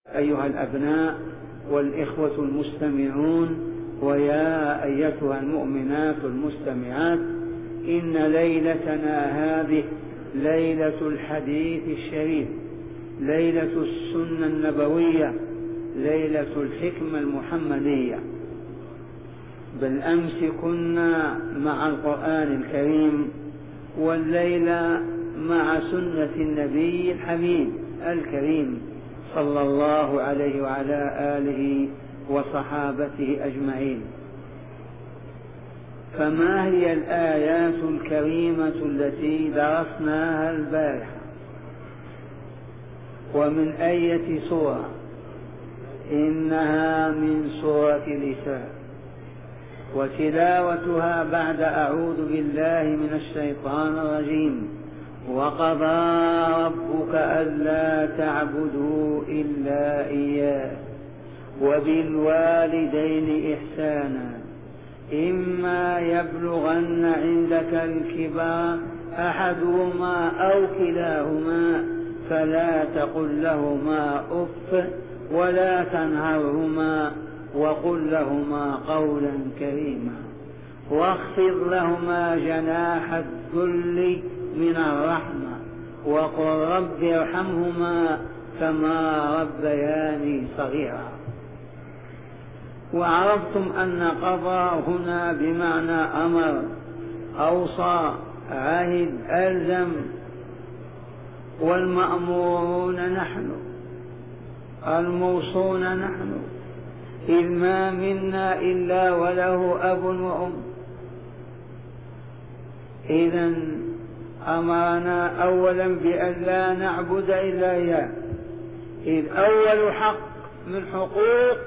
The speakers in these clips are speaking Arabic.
أيها الأبناء والإخوة المستمعون، ويا أيتها المؤمنات المستمعات، إن ليلتنا هذه ليلة الحديث الشريف، ليلة السنة النبوية، ليلة الحكمة المحمدية. بالأمس كنا مع القرآن الكريم، والليلة مع سنة النبي الحبيب الكريم صلى الله عليه وعلى آله وصحابته أجمعين. فما هي الآيات الكريمة التي درسناها البارحة، ومن أية سورة؟ إنها من سورة الإسراء، وتلاوتها بعد أعوذ بالله من الشيطان الرجيم: وقضى ربك ألا تعبدوا إلا إياه وبالوالدين إحسانا إما يبلغن عندك الكبر أحدهما أو كلاهما فلا تقل لهما أف ولا تنهرهما وقل لهما قولا كريما واخفض لهما جناح الذل من الرحمة وقل رب ارحمهما كما ربياني صغيرا. وعرفتم أن قضى هنا بمعنى أمر، أوصى، عهد، ألزم. والمأمورون نحن، الموصون نحن، إذ ما منا إلا وله أب وأم. إذن أمرنا أولا بأن لا نعبد إلا إياه، إذ أول حق من حقوق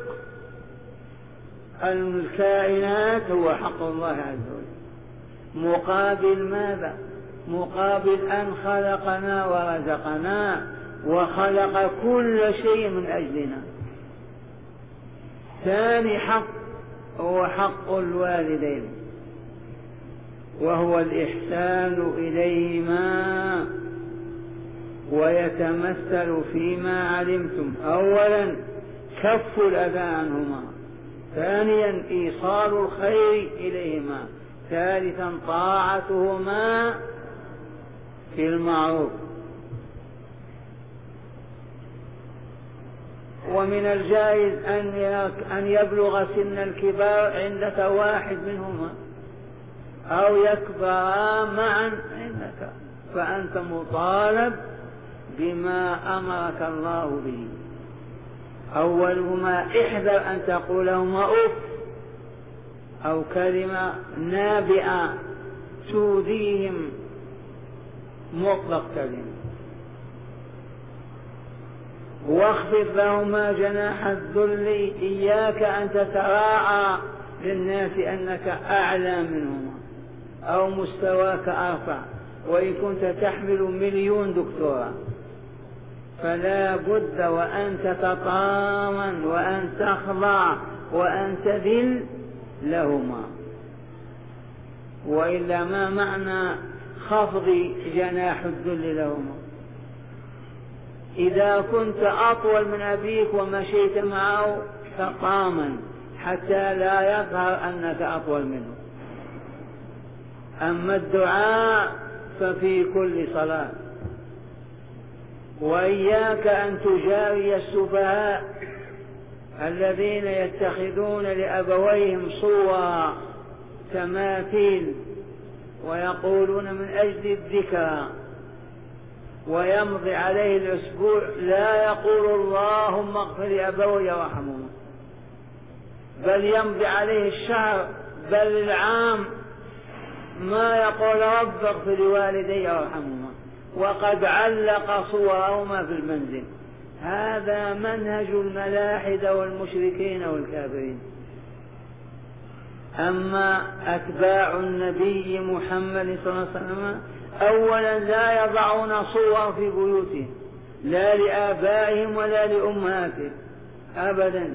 الكائنات هو حق الله عز وجل. مقابل ماذا؟ مقابل أن خلقنا ورزقنا وخلق كل شيء من أجلنا. ثاني حق هو حق الوالدين، وهو الإحسان إليهما، ويتمثل فيما علمتم: أولا كف الأذى عنهما، ثانيا إيصال الخير إليهما، ثالثا طاعتهما في المعروف. ومن الجائز أن يبلغ سن الكبار عندك واحد منهما أو يكبرا معا عندك، فأنت مطالب بما أمرك الله به. أولهما احذر أن تقول لهما أف أو كلمة نابئة تؤذيهم، مطلق كلمة. واخفض لهما جناح الذل، إياك أن تتراعى للناس أنك أعلى منهما أو مستواك أرفع، وإن كنت تحمل 1,000,000 دكتوراه، فلا بد وأن تتطامن وأن تخضع وأن تذل لهما، وإلا ما معنى خفض جناح الذل لهما؟ إذا كنت أطول من أبيك ومشيت معه تطامن حتى لا يظهر أنك أطول منه. أما الدعاء ففي كل صلاة. وإياك أن تجاري السفهاء الذين يتخذون لأبويهم صور تماثيل ويقولون من أجل الذكرى، ويمضي عليه الأسبوع لا يقول اللهم اغفر لأبوي وارحمهما، بل يمضي عليه الشهر بل العام ما يقول رب اغفر لوالدي وارحمهما، وقد علق صورهما في المنزل. هذا منهج الملاحدة والمشركين والكافرين. أما أتباع النبي محمد صلى الله عليه وسلم أولا لا يضعون صور في بيوتهم، لا لآبائهم ولا لأمهاتهم أبدا.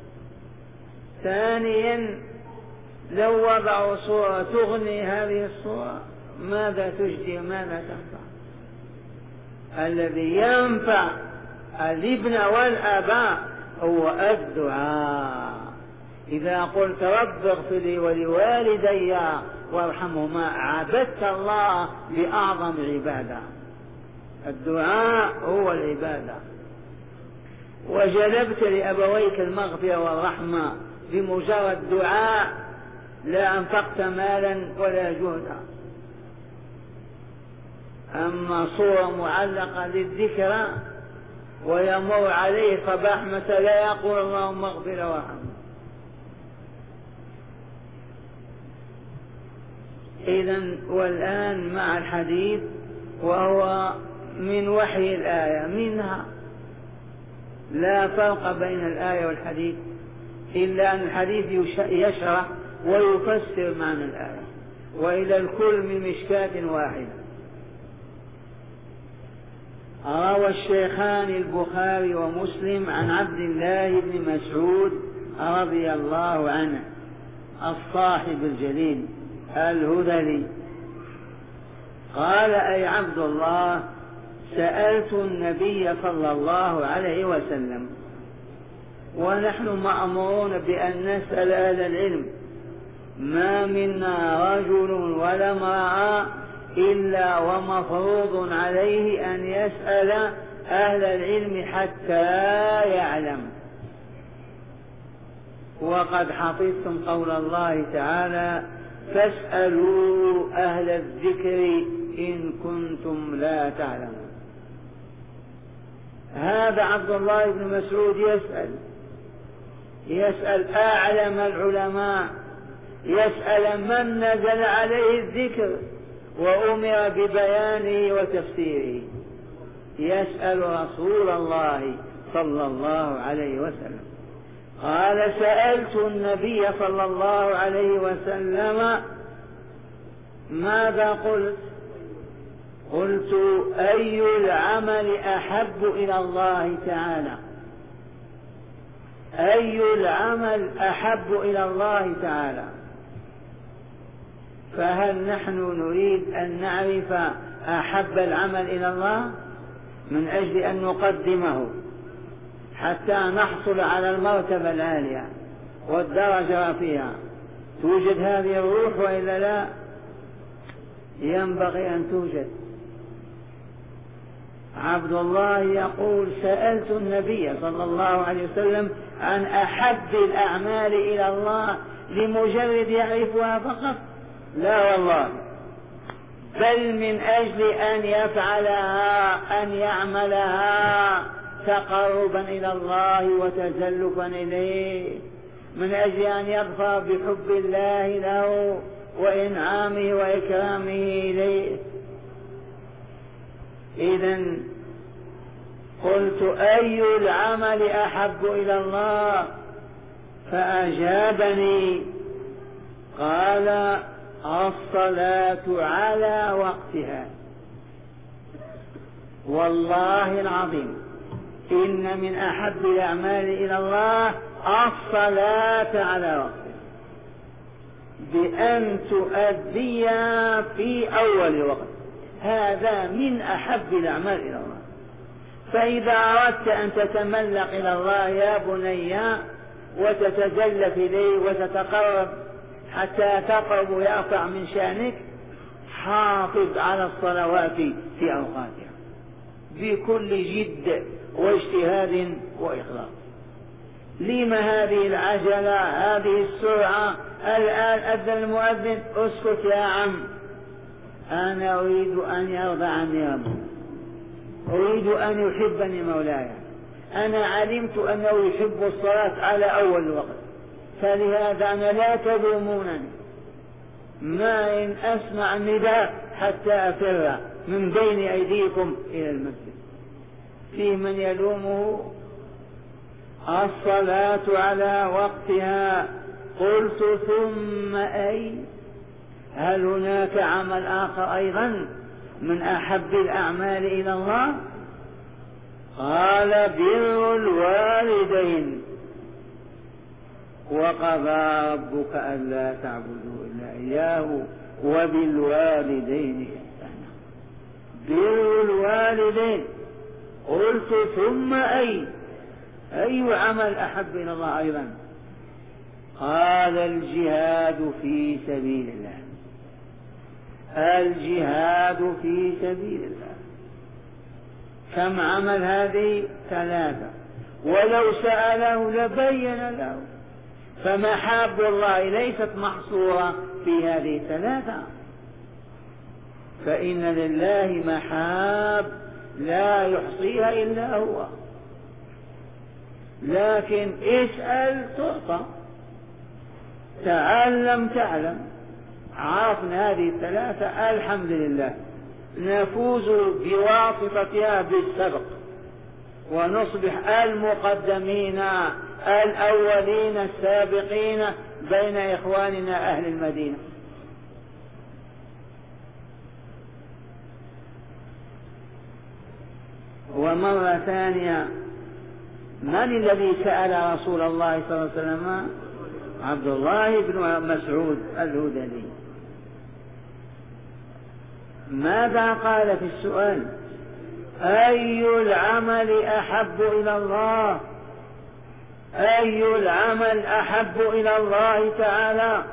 ثانيا لو وضعوا صورة تغني هذه الصورة ماذا تجدي ماذا تنفع؟ الذي ينفع الابن والآباء هو الدعاء. إذا قلت رب اغفر لي ولوالدي وارحمهما عبدت الله بأعظم عبادة. الدعاء هو العبادة. وجلبت لأبويك المغفرة والرحمة بمجرد دعاء، لا أنفقت مالا ولا جهدا. أما صورة معلقة للذكرى ويمر عليه صباح مساء لا يقول اللهم اغفر وارحمه. إذن والآن مع الحديث، وهو من وحي الآية منها، لا فرق بين الآية والحديث إلا أن الحديث يشرح ويفسر معنى الآية، وإلى الكل من مشكاة واحدة. روى الشيخان البخاري ومسلم عن عبد الله بن مسعود رضي الله عنه الصاحب الجليل الهذلي قال: أي عبد الله، سألت النبي صلى الله عليه وسلم، ونحن مأمورون بأن نسأل أهل العلم، ما منا رجل ولا امرأة إلا ومفروض عليه أن يسأل أهل العلم حتى يعلم. وقد حفظتم قول الله تعالى: فاسألوا أهل الذكر إن كنتم لا تعلمون. هذا عبد الله بن مسعود يسأل أعلم العلماء، يسأل من نزل عليه الذكر وأمر ببيانه وتفسيره، يسأل رسول الله صلى الله عليه وسلم. قال: سألت النبي صلى الله عليه وسلم ماذا قلت؟ قلت: أي العمل أحب إلى الله تعالى؟ أي العمل أحب إلى الله تعالى؟ فهل نحن نريد أن نعرف أحب العمل إلى الله من أجل أن نقدمه حتى نحصل على المرتبة العالية والدرجة الرفيعة؟ توجد هذه الروح وإلا لا؟ ينبغي أن توجد. عبد الله يقول: سألت النبي صلى الله عليه وسلم عن أحب الأعمال إلى الله لمجرد يعرفها فقط؟ لا والله، بل من أجل أن يفعلها، أن يعملها تقربا إلى الله وتزلفا إليه، من أجل أن يظفر بحب الله له وإنعامه وإكرامه إليه. إذن قلت: أي العمل أحب إلى الله؟ فأجابني قال: الصلاة على وقتها. والله العظيم إن من أحب الأعمال إلى الله الصلاة على وقتها، بأن تؤديها في أول وقت. هذا من أحب الأعمال إلى الله. فإذا أردت أن تتملق إلى الله يا بني وتتجلف إليه وتتقرب حتى تقرب ويرفع من شأنك، حافظ على الصلوات في أوقاتها بكل جد واجتهاد وإخلاص. لما هذه العجلة، هذه السرعة؟ الآن أذن المؤذن، اسكت يا عم، أنا أريد أن يرضى عني ربي، أريد أن يحبني مولاي، أنا علمت أنه يحب الصلاة على أول الوقت، فلهذا أنا لا تلومونني، ما إن أسمع النداء حتى أفر من بين أيديكم إلى المسجد. في من يلومه؟ الصلاة على وقتها. قلت: ثم أي؟ هل هناك عمل آخر أيضا من أحب الأعمال إلى الله؟ قال: بر الوالدين، وقضى ربك ألا تعبدوا إلا إياه وبالوالدين إحسانا. بر الوالدين قلت ثم أي عمل أحب إلى الله أيضا؟ قال الجهاد في سبيل الله. الجهاد في سبيل الله. كم عمل هذه؟ 3. ولو سأله لبين له. فمحاب الله ليست محصورة في هذه 3، فإن لله محاب لا يحصيها إلا هو. لكن اسأل تعطى، تعلم تعلم. عرفنا هذه 3 الحمد لله، نفوز بواسطتها بالسبق ونصبح المقدمين الأولين السابقين بين إخواننا أهل المدينة. ومرة ثانية، من الذي سأل رسول الله صلى الله عليه وسلم؟ عبد الله بن مسعود الهذلي. ماذا قال في السؤال؟ أي العمل أحب إلى الله؟ أي العمل أحب إلى الله تعالى؟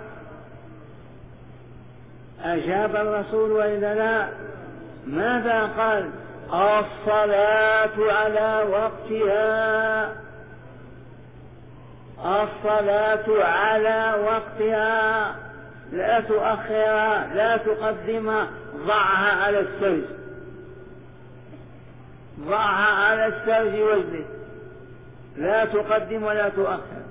أجاب الرسول وإذا لا؟ ماذا قال؟ الصلاة على وقتها. الصلاة على وقتها، لا تؤخرها لا تقدمها، ضعها على السرج، ضعها على السرج واجلس، لا تقدم ولا تؤخر.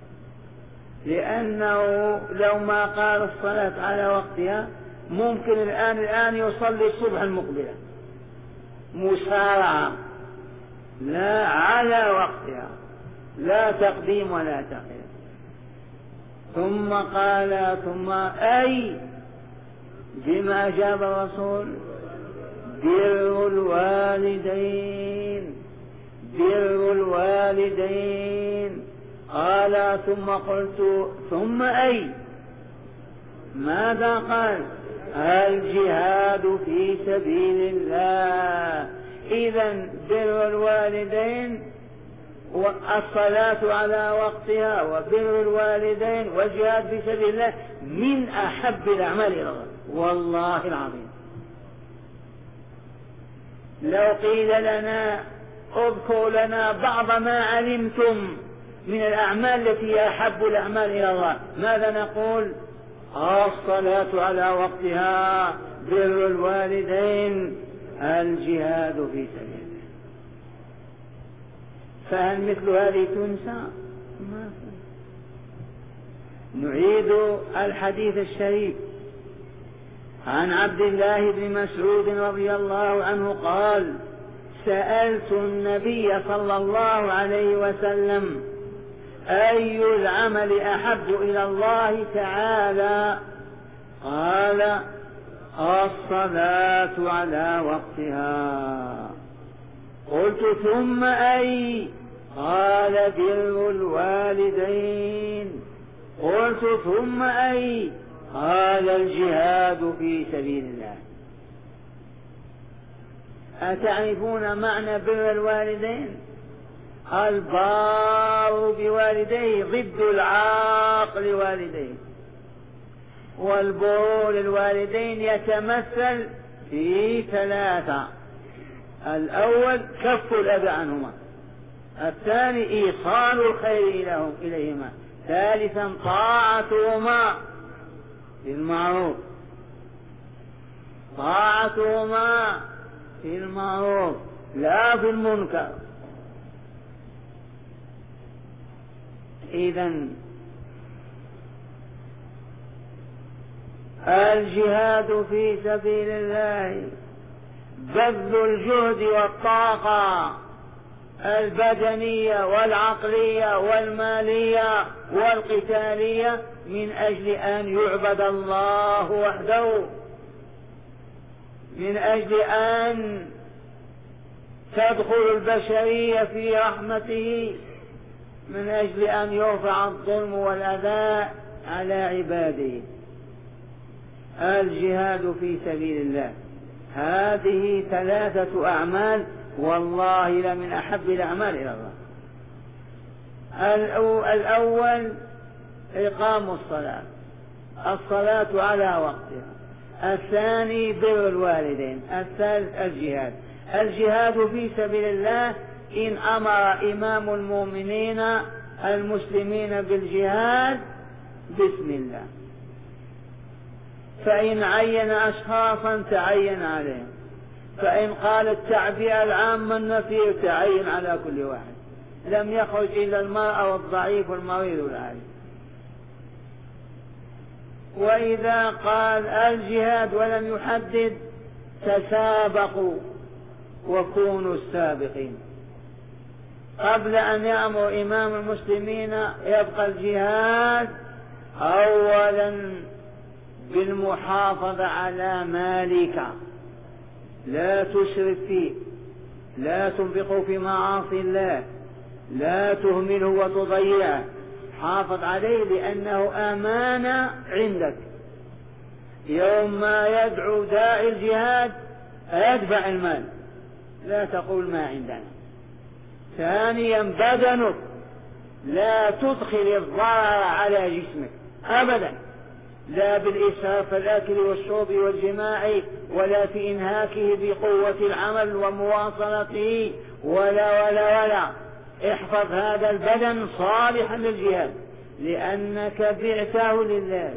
لأنه لو ما قال الصلاة على وقتها ممكن الآن يصلي الصبح المقبلة مسارعة. لا، على وقتها، لا تقديم ولا تأخير. ثم قال ثم أي بما أجاب الرسول؟ بر الوالدين. بر الوالدين. قال ثم قلت ثم أي؟ ماذا قال؟ الجهاد في سبيل الله. إذن بر الوالدين والصلاة على وقتها وبر الوالدين والجهاد في سبيل الله من أحب الأعمال إلى الله والله العظيم. لو قيل لنا اذكروا لنا بعض ما علمتم من الأعمال التي أحب الأعمال إلى الله، ماذا نقول؟ الصلاة على وقتها، بر الوالدين، الجهاد في سبيل الله. فهل مثل هذه تنسى؟ ما نعيد الحديث الشريف عن عبد الله بن مسعود رضي الله عنه قال: سألت النبي صلى الله عليه وسلم: أي العمل أحب إلى الله تعالى؟ قال: الصلاة على وقتها. قلت: ثم أي؟ قال: بر الوالدين. قلت: ثم أي؟ قال: الجهاد في سبيل الله. أتعرفون معنى بر الوالدين؟ البار بوالديه ضد العاق لوالديه، والبر للوالدين يتمثل في 3: الأول كف الأذى عنهما، الثاني إيصال الخير إليهما، ثالثا طاعتهما في المعروف، طاعتهما في المعروف لا في المنكر. إذن الجهاد في سبيل الله بذل الجهد والطاقة البدنية والعقلية والمالية والقتالية من أجل أن يعبد الله وحده، من أجل أن تدخل البشرية في رحمته، من أجل أن يرفع الظلم والأذى على عباده. الجهاد في سبيل الله هذه 3 أعمال والله لمن أحب الأعمال إلى الله. الأول إقام الصلاة على وقتها. الثاني بر الوالدين. الثالث الجهاد في سبيل الله. إن أمر إمام المؤمنين المسلمين بالجهاد بسم الله، فإن عين أشخاصا تعين عليهم، فإن قال التعبئة العامة النفي تعين على كل واحد، لم يخرج إلا المرأة والضعيف والمريض والعالم. وإذا قال الجهاد ولم يحدد تسابقوا وكونوا السابقين. قبل أن يأمر إمام المسلمين يبقى الجهاد أولا بالمحافظة على مالك، لا تسرف فيه، لا تنفقه في معاصي الله، لا تهمله وتضيعه، حافظ عليه لأنه أمانة عندك. يوم ما يدعو داعي الجهاد يدفع المال، لا تقول ما عندنا. ثانيا بدنك، لا تدخل الضرر على جسمك أبدا، لا بالإسراف في الأكل والشرب والجماع، ولا في إنهاكه بقوة العمل ومواصلته، ولا احفظ هذا البدن صالحا للجهاد لأنك بعته لله.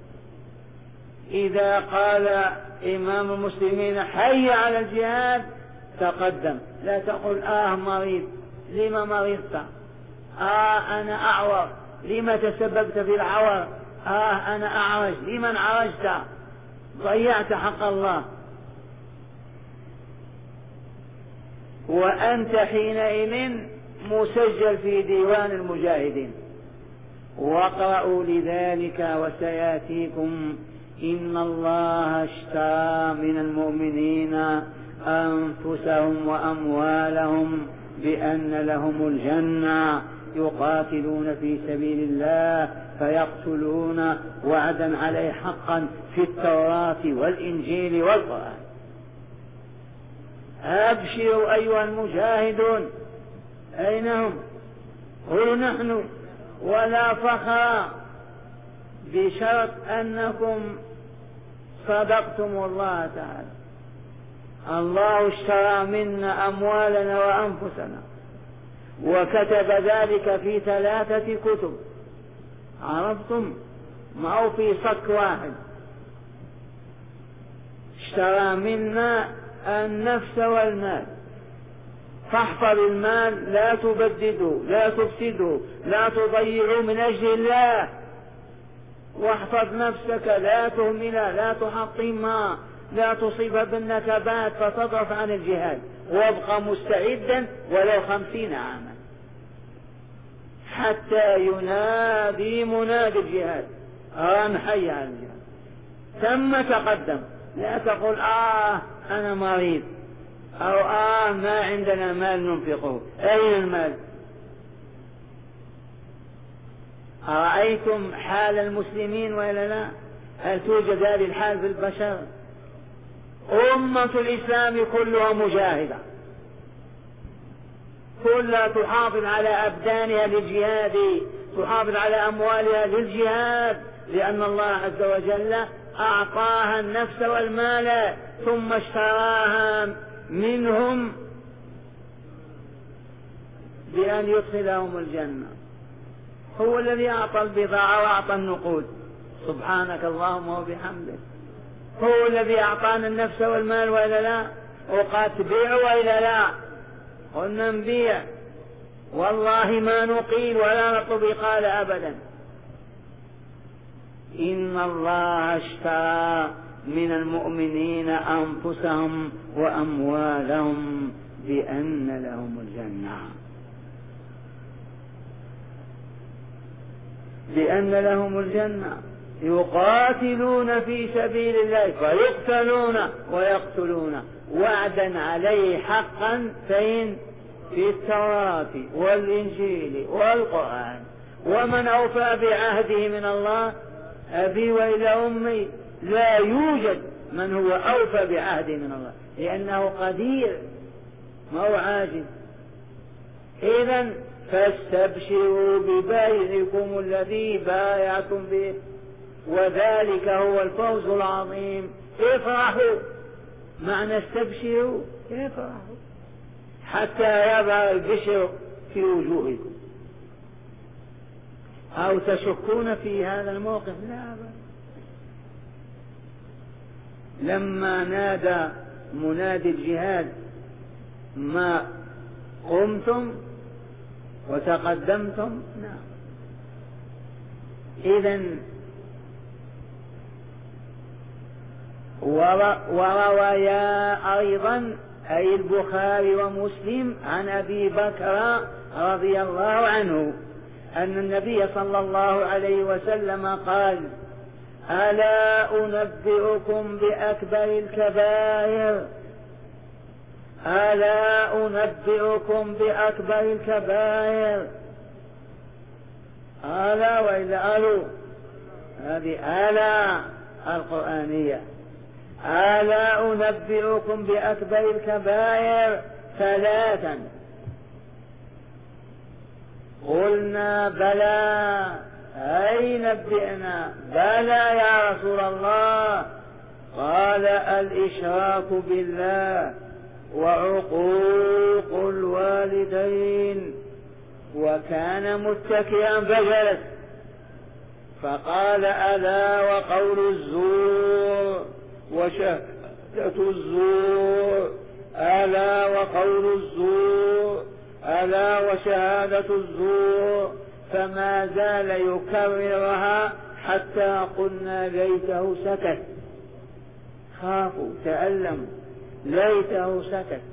إذا قال إمام المسلمين حي على الجهاد تقدم، لا تقل مريض، لما مرضت؟ أنا أعور، لما تسببت في العور؟ أنا أعرج، لمن عرجت؟ ضيعت حق الله. وأنت حينئذ مسجل في ديوان المجاهدين. واقرأوا لذلك وسيأتيكم إن الله اشترى من المؤمنين أنفسهم وأموالهم بأن لهم الجنة يقاتلون في سبيل الله فيقتلون وعدا عليه حقا في التوراة والإنجيل والقرآن. أبشروا أيها المجاهدون. أين هم؟ قولوا نحن، ولا فخر، بشرط أنكم صدقتم الله تعالى. الله اشترى منا أموالنا وأنفسنا، وكتب ذلك في 3 كتب. عرفتم؟ ما هو في صك واحد. اشترى منا النفس والمال، فاحفظ المال، لا تبدده، لا تفسده، لا تضيعه من أجل الله. واحفظ نفسك، لا تهملها، لا تحطمها، لا تصيبها بالنكبات فتضعف عن الجهاد، وابقى مستعدا ولو 50 عاما حتى ينادي منادي الجهاد حي على الجهاد. ثم تقدم، لا تقول أنا مريض، أو ما عندنا مال ننفقه. أين المال؟ أرأيتم حال المسلمين وإلا لا؟ هل توجد هذه الحال في البشر؟ أمة الإسلام كلها مجاهدة، كلها تحافظ على أبدانها للجهاد، تحافظ على أموالها للجهاد، لأن الله عز وجل أعطاها النفس والمال ثم اشتراها منهم بأن يدخلهم الجنة. هو الذي أعطى البضاعة وأعطى النقود، سبحانك اللهم وبحمدك. هو الذي أعطانا النفس والمال وإلا لا؟ وقد تبيع وإلا لا؟ قلنا نبيع، والله ما نقيل ولا نطلب قال أبدا. إن الله اشترى من المؤمنين أنفسهم وأموالهم بأن لهم الجنة، بأن لهم الجنة يقاتلون في سبيل الله فيقتلون ويقتلون وعدا عليه حقا فين؟ في التوراة والإنجيل والقرآن. ومن أوفى بعهده من الله؟ أبي وإلى أمي، لا يوجد من هو أوفى بعهده من الله، لأنه قدير ما هو عاجز. إذن فاستبشروا ببيعكم الذي بايعتم به وذلك هو الفوز العظيم. افرحوا، معنى استبشروا افرحوا حتى يظهر البشر في وجوهكم. أو تشكون في هذا الموقف؟ لا أبدا. لما نادى منادي الجهاد ما قمتم وتقدمتم؟ نعم. إذن ورويا أيضا أي البخاري ومسلم عن أبي بكر رضي الله عنه أن النبي صلى الله عليه وسلم قال: ألا أنبئكم بأكبر الكبائر؟ ألا أنبئكم بأكبر الكبائر؟ ألا وإلا ألو، هذه ألا القرآنية. ألا أنبئكم بأكبر الكبائر؟ ثلاثا. قلنا بلى، أي نبئنا. بلى يا رسول الله. قال: الإشراك بالله وعقوق الوالدين. وكان متكئا فجلس فقال: ألا وقول الزور وشهادة الزور، ألا وقول الزور، ألا وشهادة الزور. فما زال يكررها حتى قلنا ليته سكت. خافوا تألموا، ليته سكت.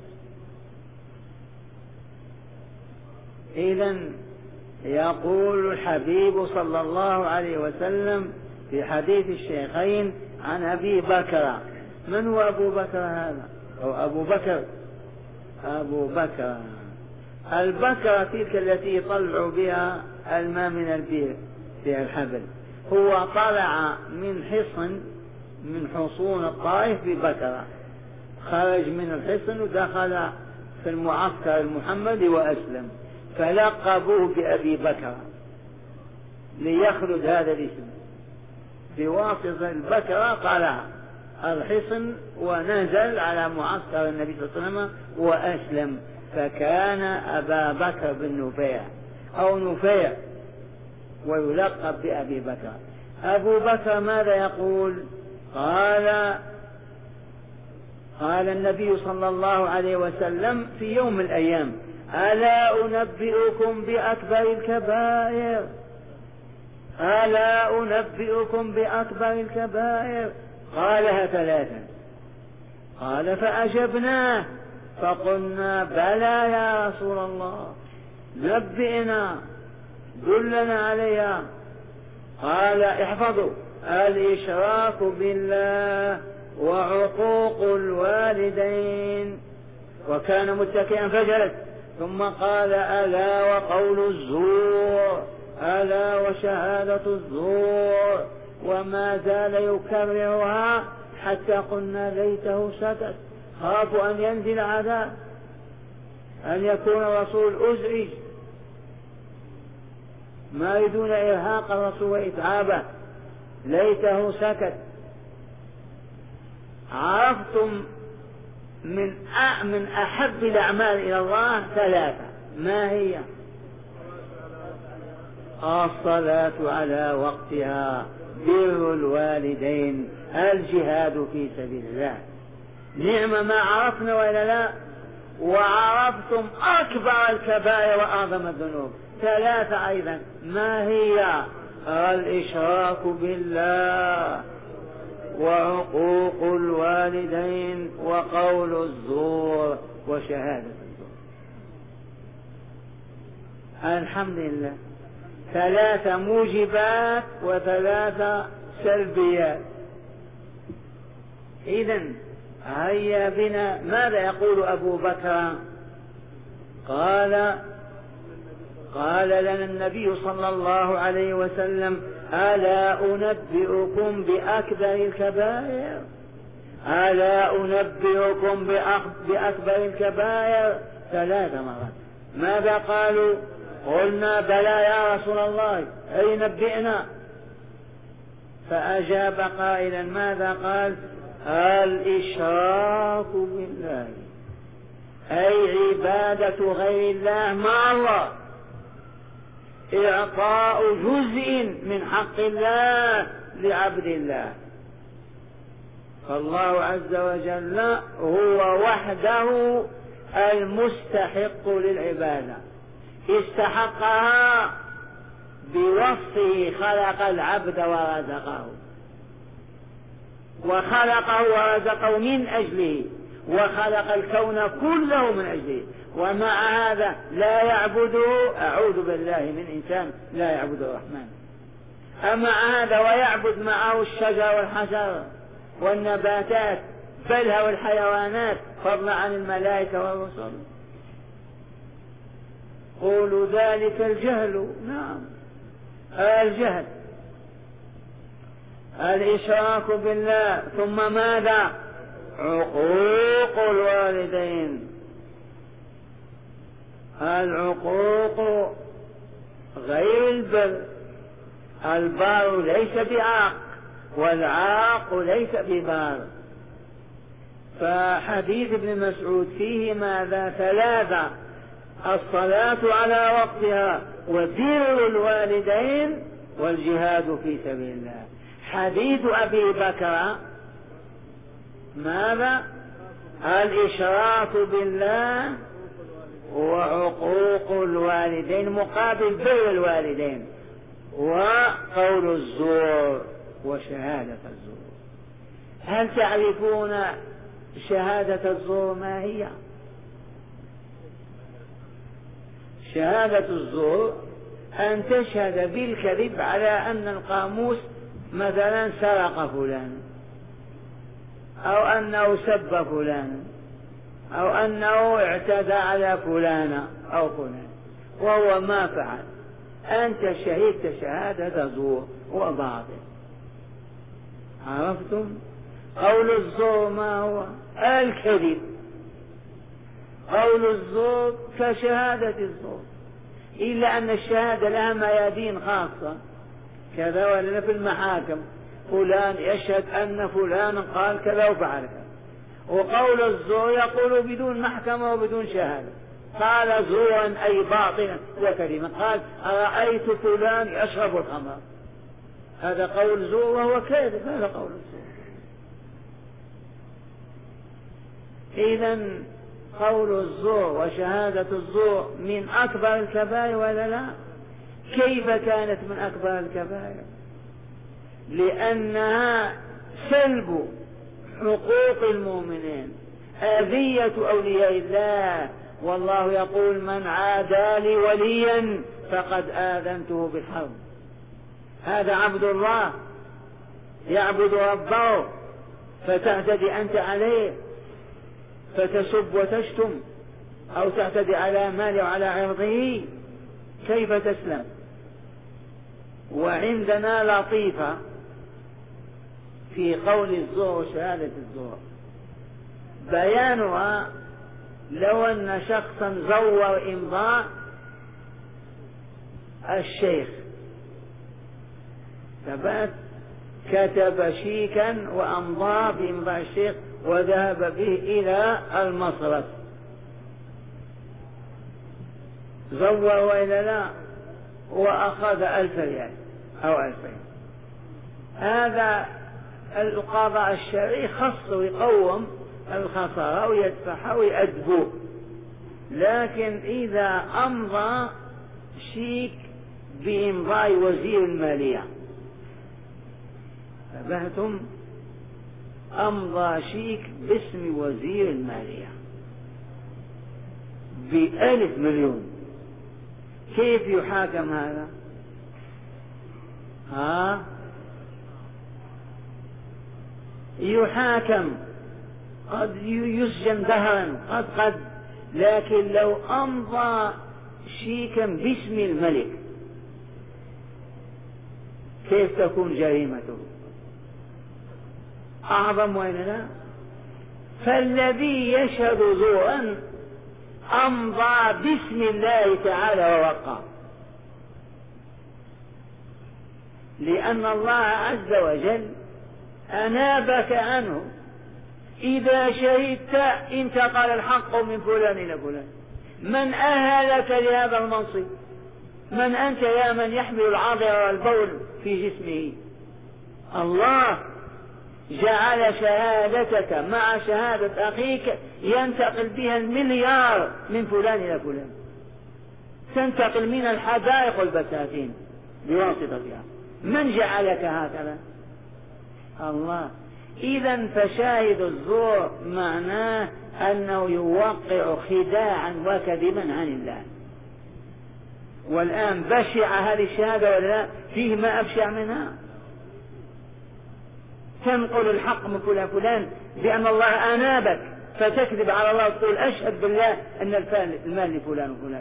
إذن يقول الحبيب صلى الله عليه وسلم في حديث الشيخين عن أبي بكر. من هو أبو بكر هذا؟ أو أبو بكر؟ أبو بكر البكرة تلك التي يطلع بها الماء من البئر في الحبل. هو طلع من حصن من حصون الطائف ببكرة، خرج من الحصن ودخل في المعسكر المحمدي وأسلم، فلقبوه بأبي بكر ليخلد هذا الاسم. بواسطة البكرة طلع الحصن ونزل على معسكر النبي صلى الله عليه وسلم وأسلم، فكان أبا بكر بن نفيع أو نفيع ويلقب بأبي بكر. أبو بكر ماذا يقول؟ قال النبي صلى الله عليه وسلم في يوم من الأيام: ألا أنبئكم بأكبر الكبائر؟ ألا أنبئكم بأكبر الكبائر؟ قالها ثلاثا. قال: فأجبناه فقلنا: بلى يا رسول الله، نبئنا، دلنا عليها. قال: احفظوا: الإشراك بالله وعقوق الوالدين. وكان متكئا فجلس، ثم قال: ألا وقول الزور، ألا وشهادة الزور. وما زال يكررها حتى قلنا ليته سكت. خافوا أن ينزل عذاب، أن يكون الرسول أزعج، ما يريدون إرهاق الرسول وإتعابه. ليته سكت. عرفتم من أحب الأعمال إلى الله ثلاثة، ما هي؟ الصلاة على وقتها، بر الوالدين، الجهاد في سبيل الله. نعم ما عرفنا ولا لا؟ وعرفتم أكبر الكبائر وأعظم الذنوب ثلاثة أيضا، ما هي؟ الإشراك بالله وعقوق الوالدين وقول الزور وشهادة الزور. الحمد لله، ثلاثة موجبات وثلاثة سلبيات. إذن هيا بنا، ماذا يقول أبو بكر؟ قال لنا النبي صلى الله عليه وسلم: ألا أنبئكم بأكبر الكبائر؟ ألا أنبئكم بأكبر الكبائر 3 مرات. ماذا قالوا؟ قلنا بلى يا رسول الله، أي نبئنا. فأجاب قائلا، ماذا قال؟ الإشراك بالله، أي عبادة غير الله مع الله، إعطاء جزء من حق الله لعبد الله. فالله عز وجل هو وحده المستحق للعبادة، استحقها بوصفه، خلق العبد ورزقه، وخلقه ورزقه من أجله، وخلق الكون كله من أجله، ومع هذا لا يعبده. أعوذ بالله من إنسان لا يعبد الرحمن. أما هذا ويعبد معه الشجر والحجر والنباتات بل والحيوانات، فضلا عن الملائكة والرسل. قولوا ذلك الجهل. نعم، الجهل، الإشراك بالله. ثم ماذا؟ عقوق الوالدين. العقوق غير البر، البار ليس بعاق والعاق ليس ببار. فحديث ابن مسعود فيه ماذا؟ 3: الصلاة على وقتها، وبر الوالدين، والجهاد في سبيل الله. حديث أبي بكر ماذا؟ الإشراك بالله وعقوق الوالدين مقابل بر الوالدين، وقول الزور وشهادة الزور. هل تعرفون شهادة الزور ما هي؟ شهادة الزور أن تشهد بالكذب على أن القاموس مثلا سرق فلان، أو أنه سب فلان، أو أنه اعتدى على فلان أو فلان وهو ما فعل. أنت شهدت شهادة زور وباطل. عرفتم؟ قول الزور ما هو؟ الكذب. قول الزور كشهادة الزور، إلا أن الشهادة لها ميادين خاصة، كذا ولا في المحاكم فلان يشهد أن فلان قال كذا وفعل كذا. وقول الزور يقول بدون محكمة وبدون شهادة، قال زورا أي باطلا وكلمة، قال أرأيت فلان يشرب الخمر، هذا قول زور وهو كاذب. هذا قول الزور. إذن قول الزور وشهادة الزور من أكبر الكبائر ولا لا؟ كيف كانت من أكبر الكبائر؟ لأنها سلب حقوق المؤمنين، أذية أولياء الله. والله يقول من عادى لي وليا فقد آذنته بالحرب. هذا عبد الله يعبد ربه، فتعتدي أنت عليه، فتسب وتشتم أو تعتدي على ماله وعلى عرضه، كيف تسلم؟ وعندنا لطيفة في قول الزور وشهادة الزور، بيانها لو أن شخصا زور إمضاء الشيخ، ثبت كتب شيكا وأمضى بإمضاء الشيخ وذهب به إلى المصرف، زور وإلا لا، وأخذ 1000 ريال أو 2000. هذا القضاء الشرعي خصه يقوم الخسارة ويدفعها ويأدبه. لكن إذا أمضى شيك بإمضاء وزير المالية، انتبهتم؟ أمضى شيك باسم وزير المالية ب1,000 مليون، كيف يحاكم هذا؟ يحاكم، قد يسجن دهرا، قد لكن لو أمضى شيكا باسم الملك كيف تكون جريمته؟ أعظم وإلا لا؟ فالذي يشهد زورا أمضى باسم الله تعالى ووقع، لأن الله عز وجل أنابك عنه. إذا شهدت انتقل الحق من فلان إلى فلان. من أهلك لهذا المنصب؟ من أنت يا من يحمل العضل والبول في جسمه؟ الله جعل شهادتك مع شهادة أخيك ينتقل بها المليار من فلان إلى فلان، تنتقل من الحدائق والبساتين بواسطتها. من جعلك هكذا؟ الله. إذا فشاهد الزور معناه أنه يوقع خداعا وكذبا عن الله. والآن بشع هذه الشهادة ولا لا؟ فيه ما أبشع منها. تنقل الحق من فلان بأن الله أنابك فتكذب على الله وتقول أشهد بالله أن المال لفلان وفلان.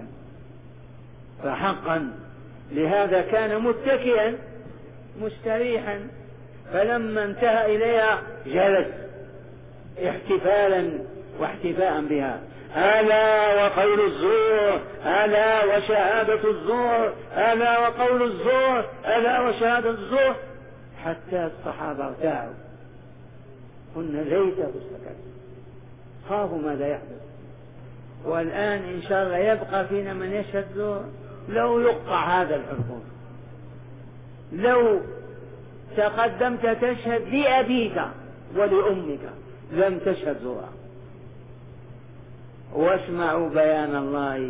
فحقا لهذا كان متكئا مستريحا، فلما انتهى إليها جلس احتفالا واحتفاء بها. ألا وقول الزور، ألا وشهادة الزور، ألا وقول الزور، ألا وشهادة الزور، حتى الصحابة ارتاعوا، قلنا ليته السكت، خافوا ماذا يحدث. والآن إن شاء الله يبقى فينا من يشهد زور. لو يقطع هذا الحكم، لو تقدمت تشهد لأبيك ولأمك لم تشهد زورا. واسمعوا بيان الله: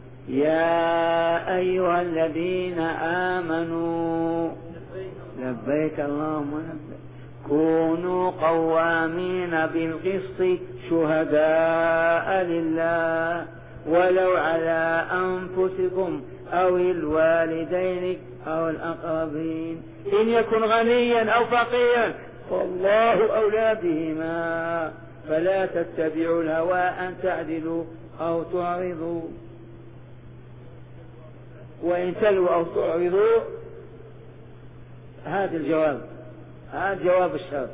يا أيها الذين آمنوا لبيك اللهم لبيك كونوا قوامين بالقسط شهداء لله ولو على أنفسكم أو الوالدين أو الأقربين إن يكن غنيا أو فقيرا فالله أولى بهما فلا تتبعوا الهوى أن تعدلوا أو تعرضوا وإن تلوا أو تعرضوا. هذا الجواب، هذا جواب الشرط.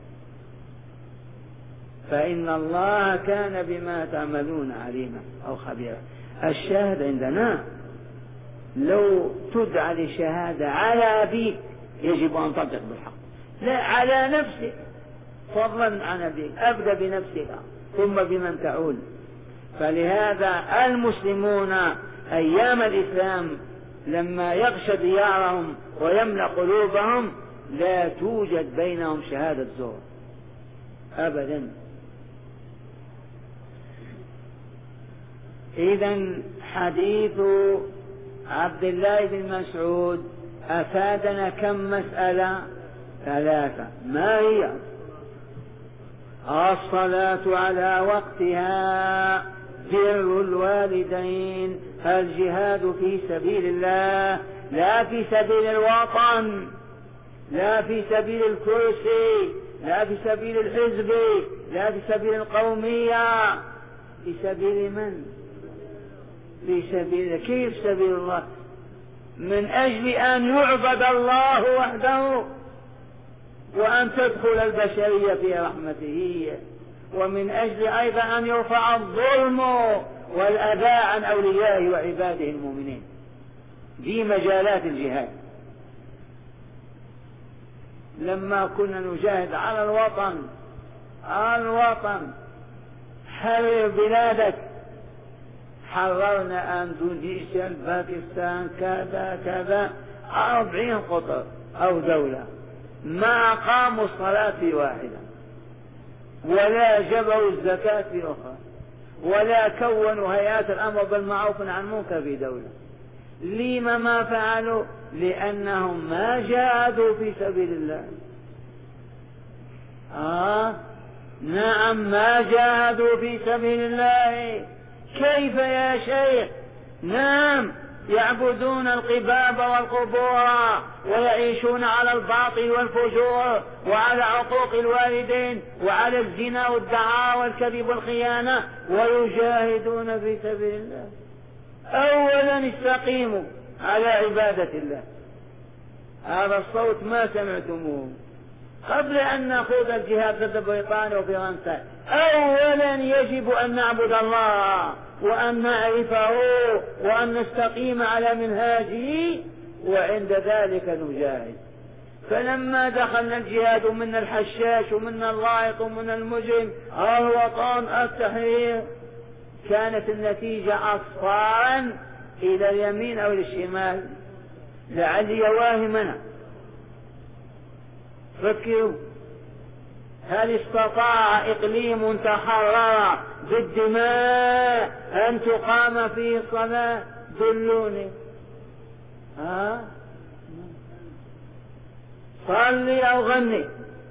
فإن الله كان بما تعملون عليما أو خبيرا. الشاهد عندنا لو تدعى لشهادة على أبيك يجب أن تنطق بالحق، لا على نفسك، فضلا عن أبيك. أبدأ بنفسك ثم بمن تعول. فلهذا المسلمون أيام الإسلام لما يغشى ديارهم ويملأ قلوبهم لا توجد بينهم شهادة زور أبدا. إذن حديث عبد الله بن مسعود أفادنا كم مسألة؟ 3. ما هي؟ الصلاة على وقتها، بر الوالدين، الجهاد في سبيل الله، لا في سبيل الوطن، لا في سبيل الكرسي، لا في سبيل الحزب، لا في سبيل القومية. في سبيل من؟ في سبيل كيف سبيل الله؟ من أجل أن يعبد الله وحده وأن تدخل البشرية في رحمته، ومن أجل أيضا أن يرفع الظلم والأذى عن أوليائه وعباده المؤمنين في مجالات الجهاد. لما كنا نجاهد على الوطن حرر بلادك، حررنا أندونيسيا، باكستان، كذا كذا، 40 قطر أو دولة ما أقاموا الصلاة في واحدة، ولا جبروا الزكاة في أخرى، ولا كونوا هيئات الأمر بالمعروف والنهي عن المنكر في دولة. لما ما فعلوا؟ لأنهم ما جاهدوا في سبيل الله. نعم، ما جاهدوا في سبيل الله. كيف يا شيخ؟ نعم، يعبدون القباب والقبور ويعيشون على الباطل والفجور وعلى عقوق الوالدين وعلى الزنا والدعاء والكذب والخيانة، ويجاهدون في سبيل الله. أولا استقيموا على عبادة الله. هذا الصوت ما سمعتموه، قبل أن نخوض الجهاد ضد بريطانيا وفرنسا أولا يجب أن نعبد الله وأن نعرفه وأن نستقيم على منهاجه، وعند ذلك نجاهد. فلما دخلنا الجهاد ومنا الحشاش ومنا اللايط ومنا المجرم الوطن التحرير، كانت النتيجة أصفارا إلى اليمين أو الشمال. لعلي واهمنا فكروا، هل استطاع إقليم تحرر بالدماء أن تقام فيه الصلاة؟ دلوني. صلي أو غني.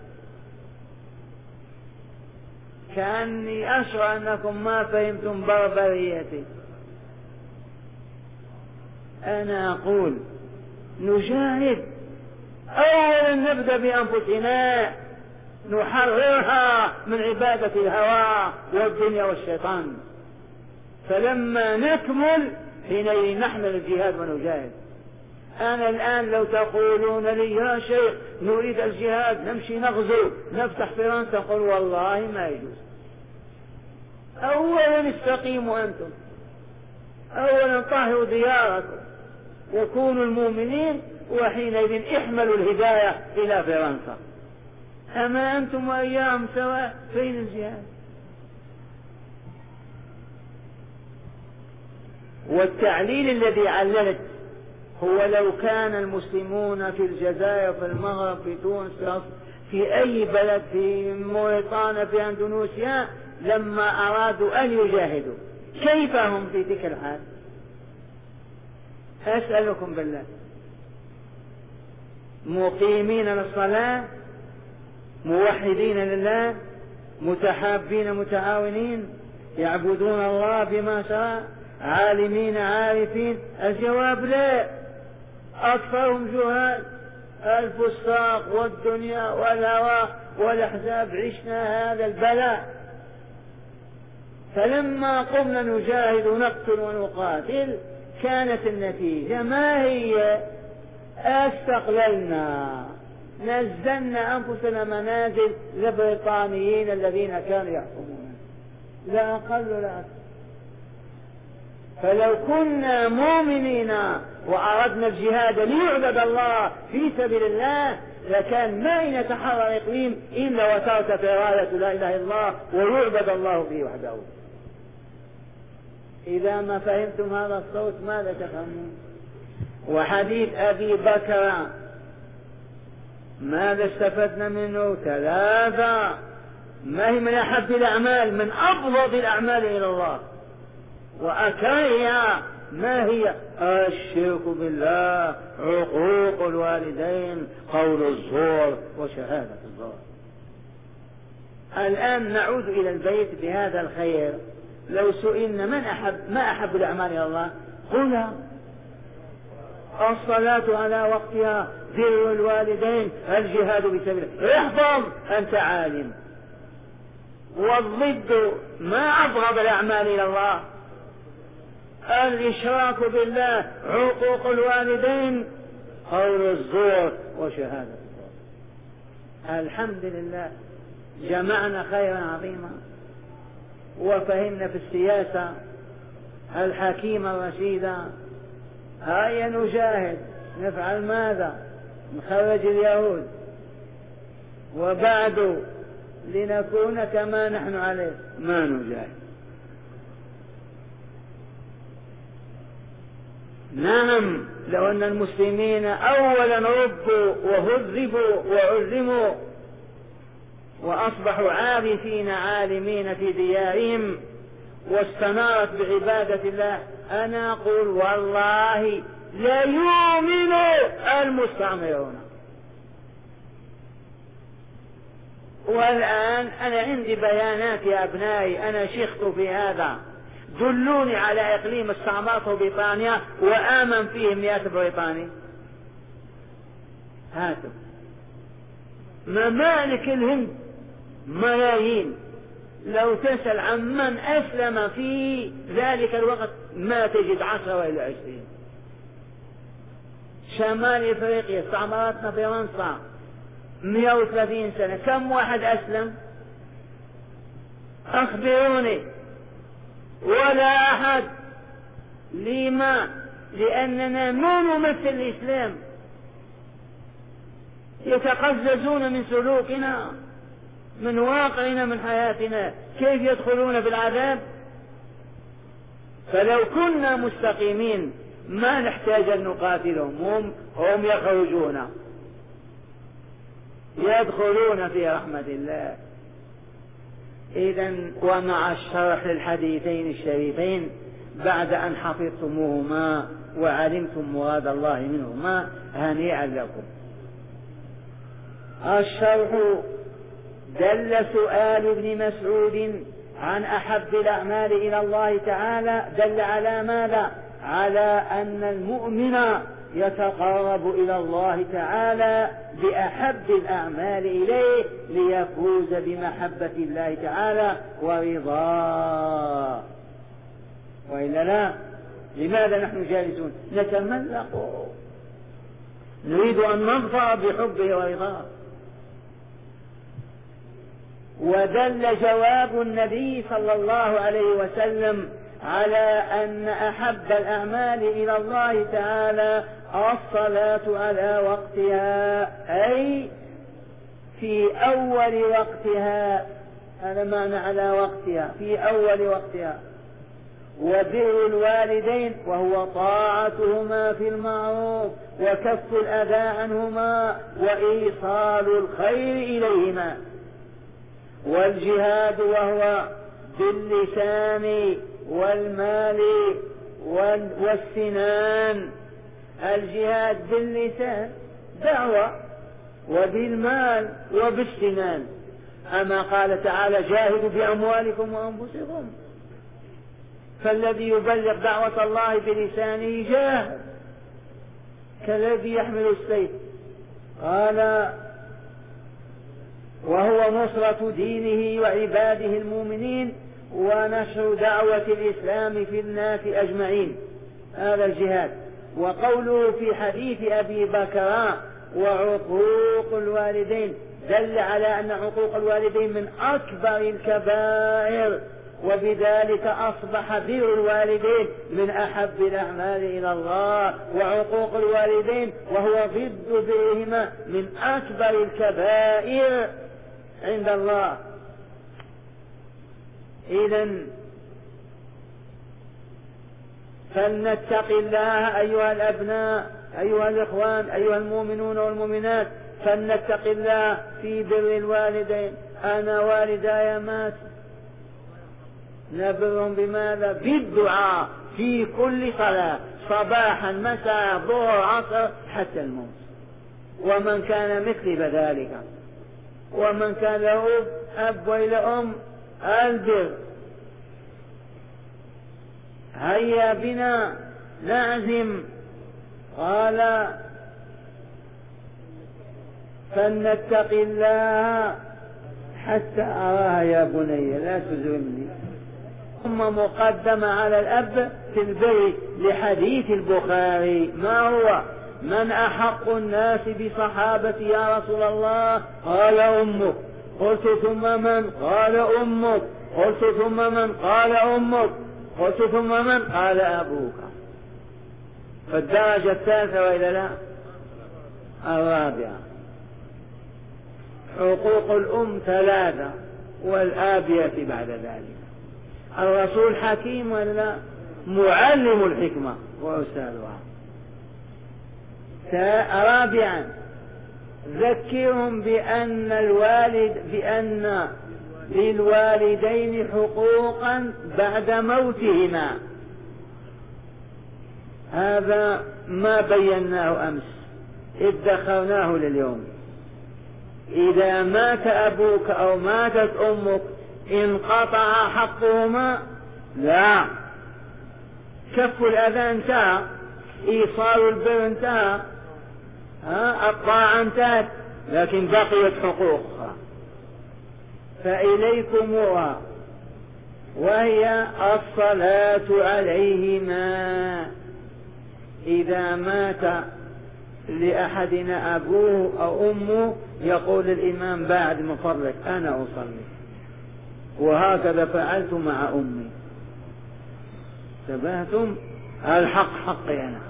كأني أشعر أنكم ما فهمتم بربريتي. أنا أقول نجاهد، أولا نبدأ بأنفسنا، نحررها من عبادة الهوى والدنيا والشيطان، فلما نكمل حينئذ نحمل الجهاد ونجاهد. أنا الآن لو تقولون لي يا شيخ نريد الجهاد، نمشي نغزو نفتح فرنسا، قل والله ما يجوز. أولا استقيموا أنتم، أولا طهروا دياركم وكونوا المؤمنين، وحينئذ احملوا الهداية إلى فرنسا. أما أنتم وإياهم سواء، فين الجهاد؟ والتعليل الذي عللت هو لو كان المسلمون في الجزائر في المغرب في تونس في أي بلد في موريتانيا في أندونيسيا لما أرادوا أن يجاهدوا كيف هم في تلك الحال؟ أسألكم بالله، مقيمين للصلاة، موحدين لله، متحابين متعاونين، يعبدون الله بما شاء، عالمين عارفين؟ الجواب لا، أكثرهم جهال. الفساق والدنيا والهوى والأحزاب، عشنا هذا البلاء. فلما قمنا نجاهد ونقتل ونقاتل كانت النتيجة ما هي؟ استقللنا، نزلنا أنفسنا منازل البريطانيين الذين كانوا يحكمون، لا أقل ولا أكثر. فلو كنا مؤمنين وأردنا الجهاد ليعبد الله في سبيل الله لكان ما يتحرر إقليم إلا وترك إرادة لا إله إلا الله ويعبد الله فيه وحده. إذا ما فهمتم هذا الصوت ماذا تفهمون؟ وحديث أبي بكر ماذا استفدنا منه؟ ثلاثة. ما هي من أحب الأعمال، من أبغض الأعمال إلى الله وأكرهها؟ ما هي؟ الشرك بالله، عقوق الوالدين، قول الزور وشهادة الزور. الآن نعود إلى البيت بهذا الخير. لو سئلنا ما أحب الأعمال إلى الله، قلنا الصلاة على وقتها، بر الوالدين، الجهاد بسبيل الله. احفظ أنت عالم. والضد ما أبغض الأعمال إلى الله؟ الإشراك بالله، عقوق الوالدين، قول الزور وشهادة الزور. الحمد لله جمعنا خيرا عظيما وفهمنا في السياسة الحكيمة الرشيدة. هيا نجاهد، نفعل ماذا؟ نخرج اليهود، وبعد لنكون كما نحن عليه ما نجاهد. نعم، لو أن المسلمين أولا ربوا وهذبوا وعلموا وأصبحوا عارفين عالمين في ديارهم واستنارت بعبادة الله، أنا أقول والله لا يؤمن المستعمرون. والآن أنا عندي بيانات يا أبنائي، أنا شيخت في هذا، دلوني على إقليم استعمرته بريطانيا وآمن فيه 100 بريطاني. هاتوا ممالك الهند ملايين، لو تسأل عن من أسلم في ذلك الوقت ما تجد 10 ولا 20. شمال إفريقيا استعمرتنا فرنسا، 130 سنة كم واحد أسلم؟ أخبروني. ولا أحد. لما؟ لأننا ما نمثل الإسلام، يتقززون من سلوكنا، من واقعنا، من حياتنا، كيف يدخلون في العذاب؟ فلو كنا مستقيمين ما نحتاج أن نقاتلهم، هم يخرجون يدخلون في رحمة الله. إذن ومع الشرح للحديثين الشريفين بعد أن حفظتموهما وعلمتم مراد الله منهما هنيئا لكم. الشرح: دل سؤال ابن مسعود عن أحب الأعمال إلى الله تعالى دل على ماذا؟ على أن المؤمن يتقرب إلى الله تعالى بأحب الأعمال إليه ليفوز بمحبة الله تعالى ورضاه. وإلا لا، لماذا نحن جالسون نتملق؟ نريد أن نظفر بحبه ورضاه. ودل جواب النبي صلى الله عليه وسلم على أن أحب الأعمال إلى الله تعالى الصلاة على وقتها، أي في أول وقتها. هذا معنى على وقتها، في أول وقتها. وبر الوالدين وهو طاعتهما في المعروف وكف الأذى عنهما وإيصال الخير إليهما. والجهاد وهو باللسان والمال والسنان. الجهاد باللسان دعوة، وبالمال وبالسنان. أما قال تعالى: جاهدوا بأموالكم وأنفسكم. فالذي يبلغ دعوة الله بلسانه جاهد كالذي يحمل السيف. قال: وهو نصرة دينه وعباده المؤمنين ونشر دعوة الإسلام في الناس أجمعين. هذا الجهاد. وقوله في حديث أبي بكر: وعقوق الوالدين، دل على أن عقوق الوالدين من أكبر الكبائر، وبذلك أصبح بر الوالدين من أحب الأعمال إلى الله. وعقوق الوالدين وهو ضد برهما من أكبر الكبائر عند الله. إذن فلنتق الله أيها الأبناء، أيها الإخوان، أيها المؤمنون والمؤمنات، فلنتق الله في بر الوالدين. أنا والداي مات، نبرهم بماذا؟ بالدعاء في كل صلاة، صباحا مساء ظهر عصر حتى الموت. ومن كان مثلي فذلك، ومن كان له أب وإلى أم البر. هيا بنا نعزم. قال: فلنتق الله حتى أراها يا بني لا تزرمني. ثم مقدم على الأب في البر لحديث البخاري. ما هو؟ من أحق الناس بصحابتي يا رسول الله؟ قال: أمك. قلت: ثم من؟ قال: أمك. قلت: ثم من؟ قال: أمك. قلت: ثم من؟ قال: أبوك. فالدرجة الثالثة وإلا لا؟ الرابعة. حقوق الأم 3 والآب يأتي بعد ذلك. الرسول حكيم ولا معلم الحكمة وأستاذها. رابعا: ذكرهم بأن للوالدين حقوقا بعد موتهما. هذا ما بيناه أمس، ادخرناه لليوم. إذا مات أبوك أو ماتت أمك انقطع حقهما؟ لا. كف الأذى انتهى، إيصال البر انتهى، الطاعة انتهت، لكن بقيت حقوقها. فإليكمها، وهي الصلاة عليهما. إذا مات لأحدنا أبوه أو أمه يقول للإمام بعد من فضلك أنا أصلي، وهكذا فعلت مع أمي. انتبهتم؟ الحق حقي أنا.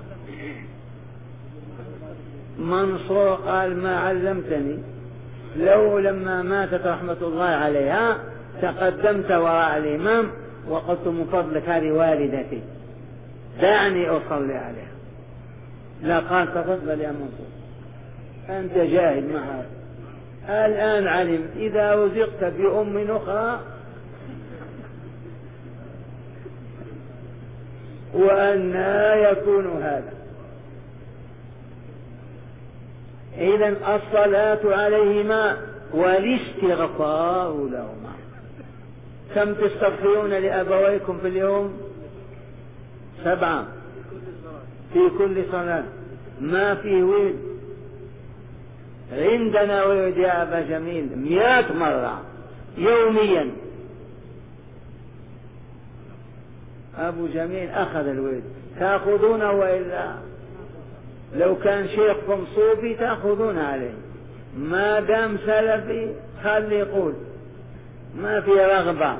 منصور قال ما علمتني، لو لما ماتت رحمة الله عليها تقدمت وراء الإمام وقلت من فضلك هذه والدتي دعني أصلي عليها، لا قال تفضل يا منصور أنت جاهد معها. الآن علمت إذا رزقت بأم أخرى وأنى يكون هذا. إذن الصلاة عليهما والاستغفار لهما. كم تستغفرون لأبويكم في اليوم؟ 7 في كل صلاة. ما في ورد عندنا ورد يا أبا جميل 100 مرة يوميا. أبو جميل أخذ الورد، تأخذونه وإلا لو كان شيخكم صوفي تأخذون عليه، ما دام سلفي خلي يقول ما في رغبة.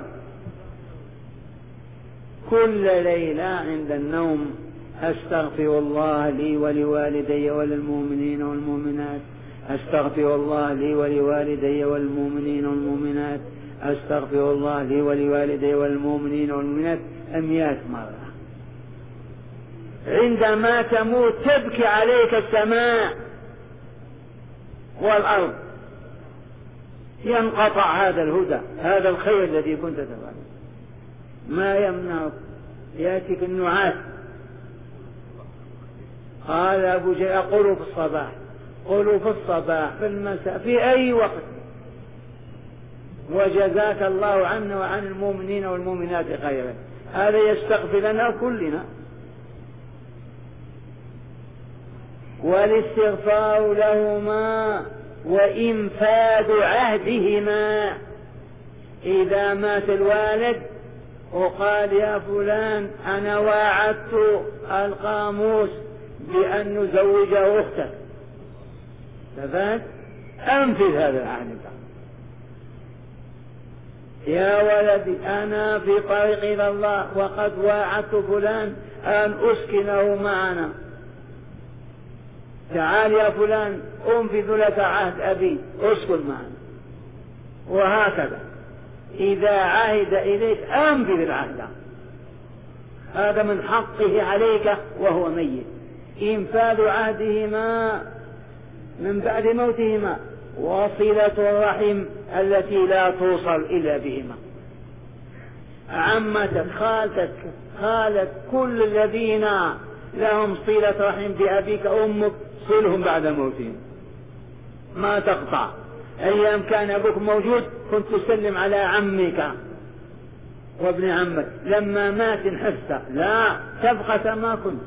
كل ليلة عند النوم أستغفر الله لي ولوالدي وللمؤمنين والمؤمنات، أستغفر الله لي ولوالدي والمؤمنين والمؤمنات، أستغفر الله لي ولوالدي والمؤمنين والمؤمنات 100 مرة. عندما تموت تبكي عليك السماء والأرض، ينقطع هذا الهدى، هذا الخير الذي كنت تفعله. ما يمنعك؟ يأتيك النعاس. قال أبو جهل قولوا في الصباح، قولوا في الصباح في المساء في أي وقت، وجزاك الله عنا وعن المؤمنين والمؤمنات خيرا. هذا يستغفر لنا كلنا. والاستغفار لهما وإنفاذ عهدهما. إذا مات الوالد وقال يا فلان أنا واعدت القاموس بأن نزوجه أختك، فبات أنفذ هذا العهد. يا ولدي أنا في طريق إلى الله وقد واعدت فلان أن أسكنه معنا، تعال يا فلان أنفذ لك عهد أبي أسكن معنا. وهكذا إذا عهد إليك أنفذ العهد، هذا من حقه عليك وهو ميت. إنفاذ عهدهما من بعد موتهما، وصلة الرحم التي لا توصل إلا بهما. عمتك، خالتك، خالك، كل الذين لهم صلة رحم بأبيك أمك صلهم بعد موتهم، ما تقطع. أيام كان أبوك موجود كنت تسلم على عمك وابن عمك، لما مات انحفت لا تبقى كما كنت.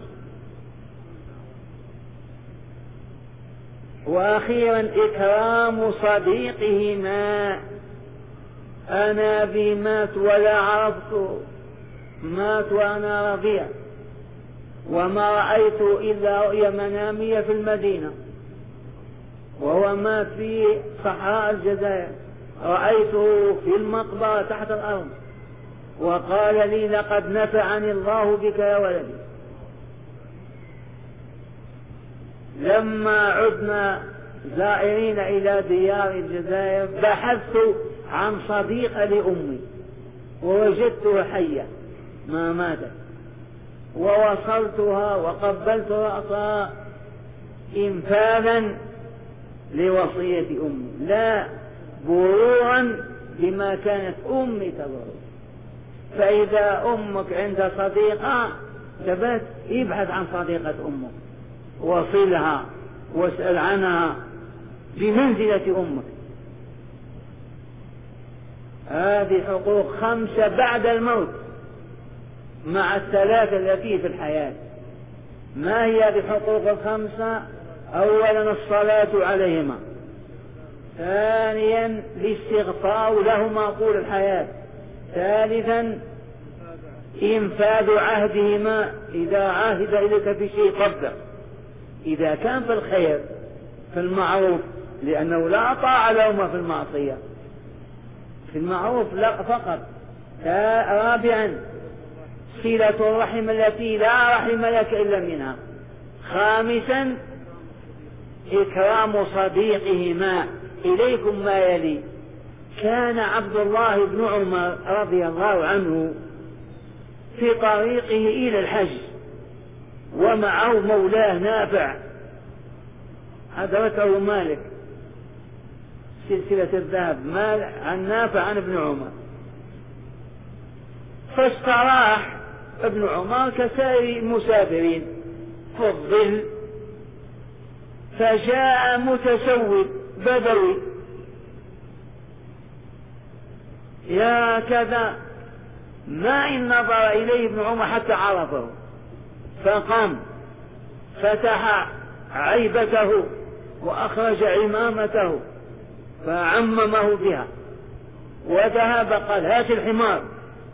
وأخيرا إكرام صديقهما. أنا أبي مات ولا عرفت، مات وأنا رضيع وما رأيت إلا رؤيا منامية في المدينة، وهو مات في صحراء الجزائر، رأيته في المقبرة تحت الأرض وقال لي لقد نفعني الله بك يا ولدي. لما عدنا زائرين إلى ديار الجزائر بحثت عن صديقة لأمي ووجدتها حية ما ماتت، ووصلتها وقبلت رأسها إنفاذا لوصية أمي، لا برورا بما كانت أمي تبرر. فإذا أمك عند صديقة ثبت ابحث عن صديقة أمك وصلها واسأل عنها بمنزلة أمك. هذه حقوق 5 بعد الموت مع 3 التي في الحياة. ما هي هذه الحقوق 5؟ أولا الصلاة عليهما، ثانيا الاستغفار لهما طول الحياة، ثالثا إنفاذ عهدهما، إذا عاهد إليك بشيء طبق، إذا كان في الخير في المعروف، لأنه لا طاعة لهما في المعصية، في المعروف لا فقط. رابعا صلة الرحم التي لا رحم لك إلا منها. خامسا إكرام صديقهما. إليكم ما يلي. كان عبد الله بن عمر رضي الله عنه في طريقه إلى الحج ومعه مولاه نافع، أدركه مالك سلسلة الذهب مال عن نافع عن ابن عمر، فاستراح ابن عمر كسائر المسافرين في الظل، فجاء متسود بدوي يا كذا، ما إن نظر إليه ابن عمر حتى عرفه، فقام فتح عيبته وأخرج عمامته فعممه بها وذهب قال هات الحمار،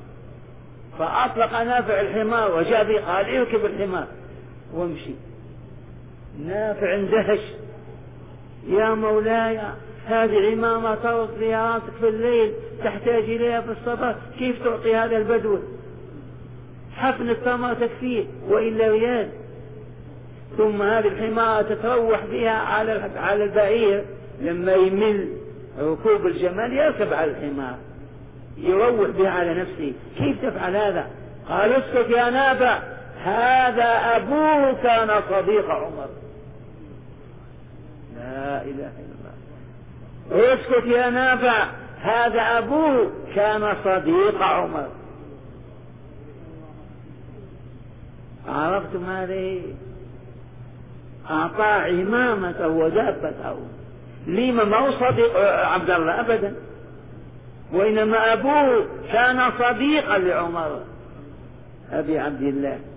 فأطلق نافع الحمار وجاء به قال اركب الحمار وامشي. نافع اندهش، يا مولاي هذه عمامة ترط لي راسك في الليل تحتاج إليها في الصباح، كيف تعطي هذا البدو؟ حفن التمر تكفيه وإلا ريال، ثم هذه الحمارة تتروح بها على البعير، لما يمل ركوب الجمال يركب على الحمار يروح بها على نفسه، كيف تفعل هذا؟ قال اسكت يا نافع، هذا أبوه كان صديق عمر. لا إله إلا الله. اسكت يا نافع، هذا أبوه كان صديق عمر. عرفتم هذه؟ أعطى عمامته ودابته، لما ما هو صديق عبد الله أبدا، وإنما أبوه كان صديقا لعمر أبي عبد الله.